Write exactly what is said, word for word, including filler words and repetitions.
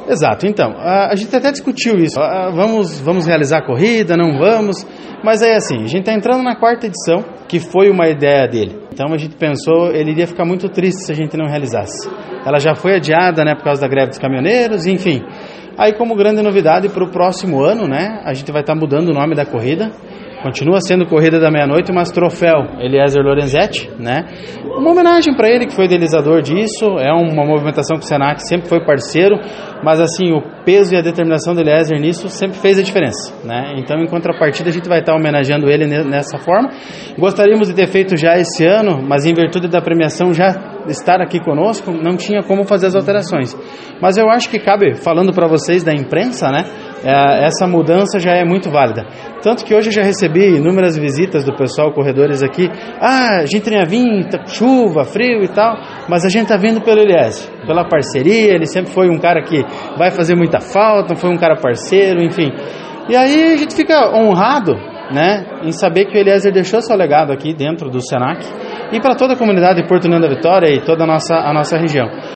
Exato, então, a, a gente até discutiu isso, a, vamos, vamos realizar a corrida, não vamos, mas aí assim, a gente está entrando na quarta edição, que foi uma ideia dele, então a gente pensou, ele iria ficar muito triste se a gente não realizasse. Ela já foi adiada, né, por causa da greve dos caminhoneiros, enfim. Aí como grande novidade para o próximo ano, né, a gente vai estar tá mudando o nome da corrida. Continua sendo Corrida da Meia-Noite, mas troféu Eliezer Lorenzetti, né? Uma homenagem para ele, que foi idealizador disso. É uma movimentação que o Senac sempre foi parceiro, mas assim, o peso e a determinação do Eliezer nisso sempre fez a diferença, né? Então, em contrapartida, a gente vai estar homenageando ele nessa forma. Gostaríamos de ter feito já esse ano, mas em virtude da premiação já estar aqui conosco, não tinha como fazer as alterações. Mas eu acho que cabe, falando para vocês da imprensa, né? É, essa mudança já é muito válida. Tanto que hoje eu já recebi inúmeras visitas do pessoal, corredores aqui. Ah, a gente tinha vindo, chuva, frio e tal, mas a gente está vindo pelo Eliezer, pela parceria. Ele sempre foi um cara que vai fazer muita falta, foi um cara parceiro, enfim. E aí a gente fica honrado, né, em saber que o Eliezer deixou seu legado aqui dentro do Senac e para toda a comunidade de Porto União da Vitória e toda a nossa, a nossa região.